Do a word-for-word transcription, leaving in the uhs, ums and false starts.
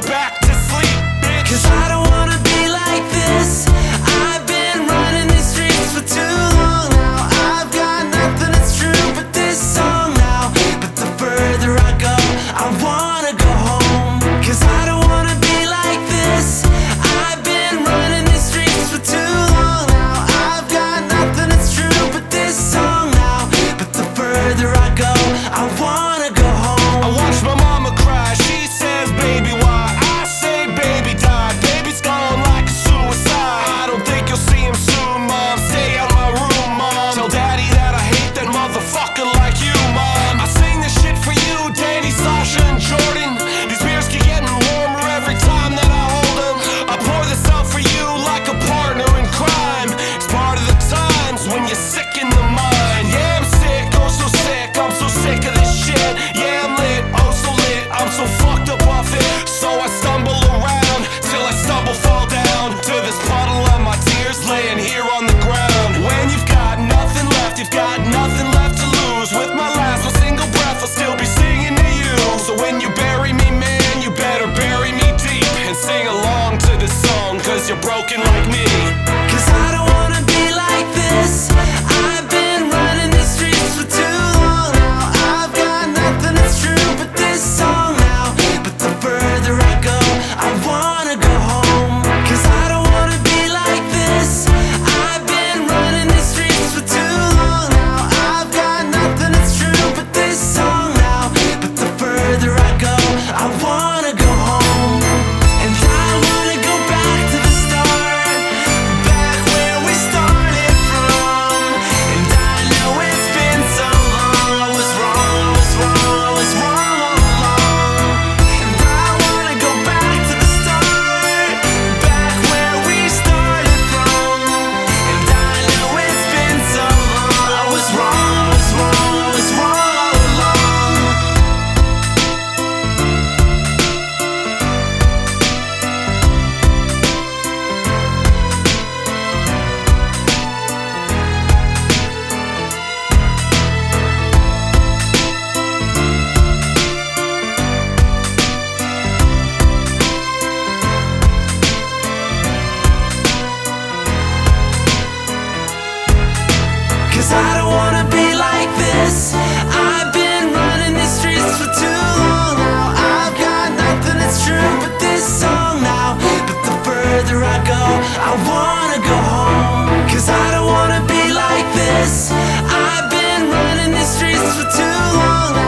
back to sleep, bitch. Cause I don't wanna be like this. I've been running these streets for too long now. I've got nothing that's true but this song now. But the further I go, I wanna go home. Cause I don't wanna be like this. I've been running these streets for too long now. I've got nothing that's true but this song now. But the further I go, I wanna go home. I watch my mama cry, she says, baby, why? I say, baby, die. Baby's gone like a suicide. I don't think you'll see him soon, mom. Stay out my room, mom. Tell daddy that I hate that motherfucker like you, mom. I sing this shit for you, Danny, Sasha, and Jordan. These beers keep getting warmer every time that I hold them. I pour this out for you like a partner in crime. It's part of the times when you're sick in the mind. Yeah, I'm sick, oh so sick, I'm so sick of this shit. Yeah, I'm lit, oh so lit, I'm so fucked up off it. So I stumble around, till I stumble, fall down to this puddle of my tears laying here on the ground. When you've got nothing left, you've got nothing left to lose. With my last one single breath, I'll still be singing to you. So when you bury me, man, you better bury me deep. And sing along to this song, cause you're broken like me. Cause I don't wanna be like this. I've been running these streets for too long now. I've got nothing that's true but this song now. But the further I go, I wanna go home. Cause I don't wanna be like this. I've been running these streets for too long now. I've got nothing that's true but this song now. But the further I go, I wanna go home. And I wanna go back to the start, back where we started from. And I know it's been so long. I was wrong, was wrong, I was wrong all along. And I wanna go back to the start, back where we started from. And I know it's been so long. I was wrong, was wrong, I was wrong all along. Cause I don't wanna be like this. I've been running these streets for too long now. I've got nothing that's true but this song now. But the further I go, I wanna go home. Cause I don't wanna be like this. I've been running these streets for too long